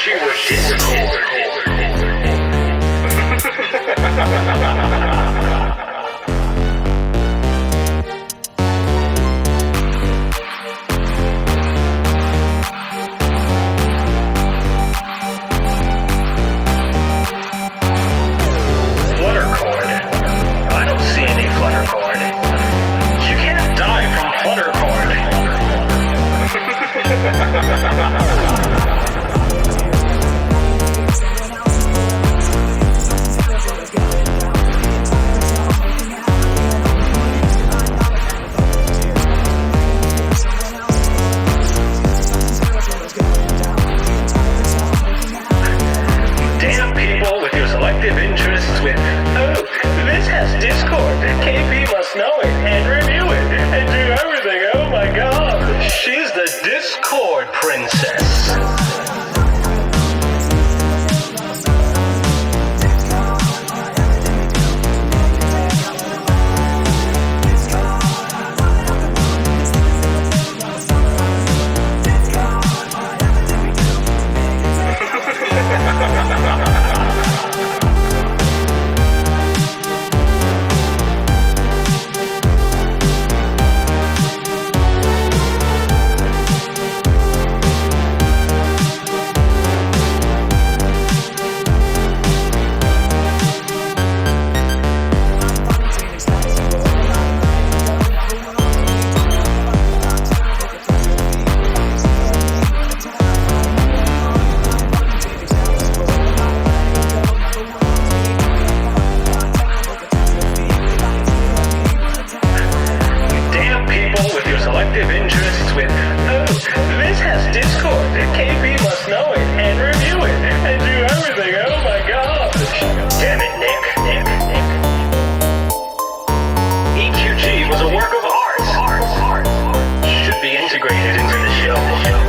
she were Discord. Fluttercord. I don't see any fluttercord. You can't die from fluttercord. Damn people with your selective interests with, oh, this has Discord. KP must know it and review it and do everything. Oh my god. She's the Discord princess. Damn people with your selective interests with, oh, this has Discord. KP must know it and review it and do everything. Oh my god. Damn it, Nick. EQG was a work of art. Should be integrated into the show.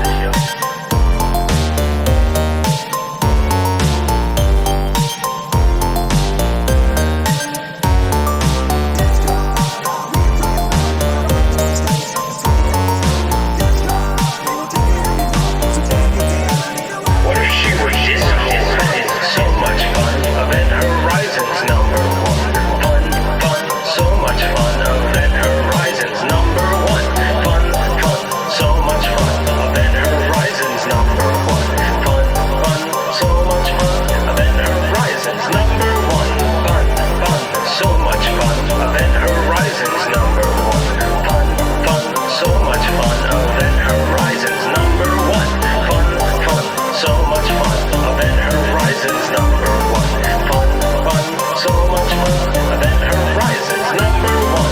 What if she were Discord? So much fun. Event Horizons number one. Fun, so much fun. Event Horizons number one. Fun, so much fun. Event Horizons number one. Fun, so much fun. Event Horizons number one. Fun, so much fun. Event Horizons number one. Fun, so much fun. Event Horizons number one. Fun, so much fun. Event Horizons number one. Fun, so much fun. Event Horizons number one.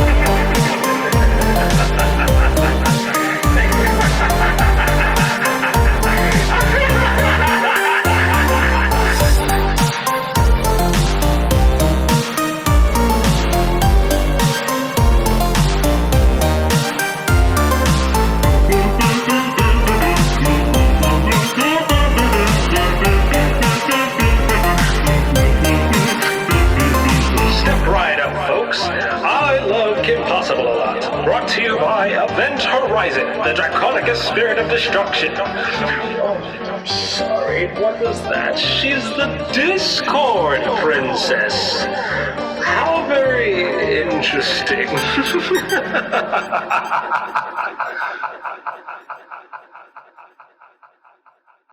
Step right up, folks. I love Kim Possible a lot. Brought to you by Event Horizon, the Draconicus spirit of destruction. Oh, I'm sorry. What was that? She's the Discord princess. How very interesting.